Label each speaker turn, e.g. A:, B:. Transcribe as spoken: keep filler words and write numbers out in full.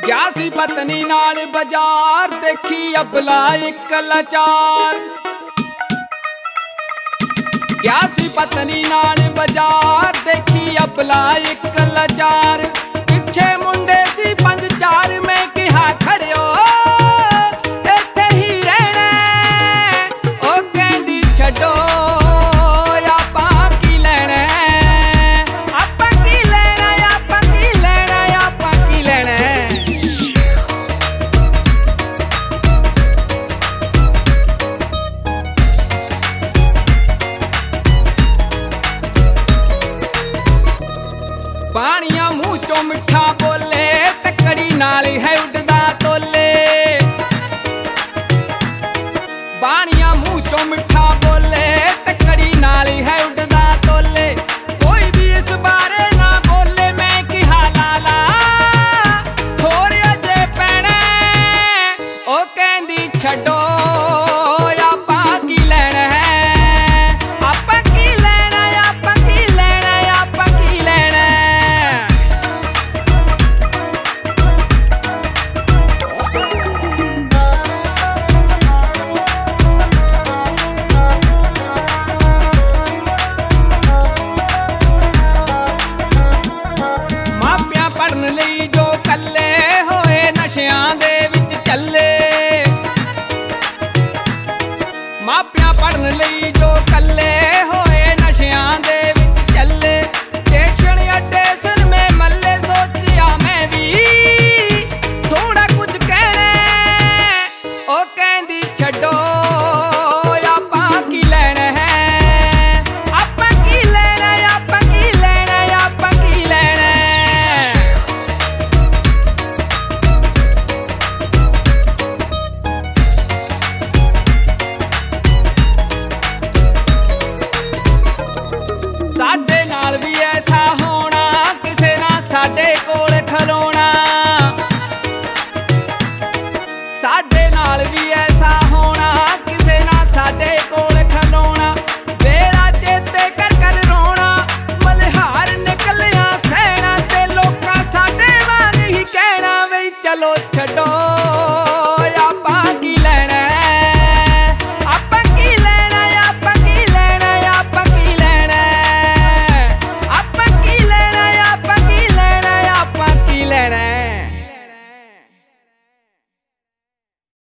A: ਗਿਆ ਸੀ ਪਤਨੀ ਨਾਲ ਬਾਜ਼ਾਰ, ਦੇਖੀ ਅਬਲਾ ਇੱਕ ਲਾਚਾਰ। ਗਿਆ ਸੀ ਪਤਨੀ ਨਾਲ ਬਾਜ਼ਾਰ, ਦੇਖੀ ਅਬਲਾ ਇੱਕ ਲਾਚਾਰ। ਪਿੱਛੇ ਮੁੰਡੇ ਸੀ ਪੰਜ ਚਾਰ, ਮੈਂ ਕਿਹਾ ਖੜਿਓ ਇੱਥੇ ਹੀ ਰਹਿਣਾ। ਉਹ ਕਹਿੰਦੀ ਛੱਡੋ ਆਪਾਂ ਕੀ ਲੈਣਾ, ਆਪਾਂ ਕੀ ਲੈਣਾ, ਆਪਾਂ ਕੀ ਲੈਣਾ, ਆਪਾਂ ਕੀ ਲੈਣਾ। ਪਾਣੀਆਂ ਮੂੰਹ ਚੋਂ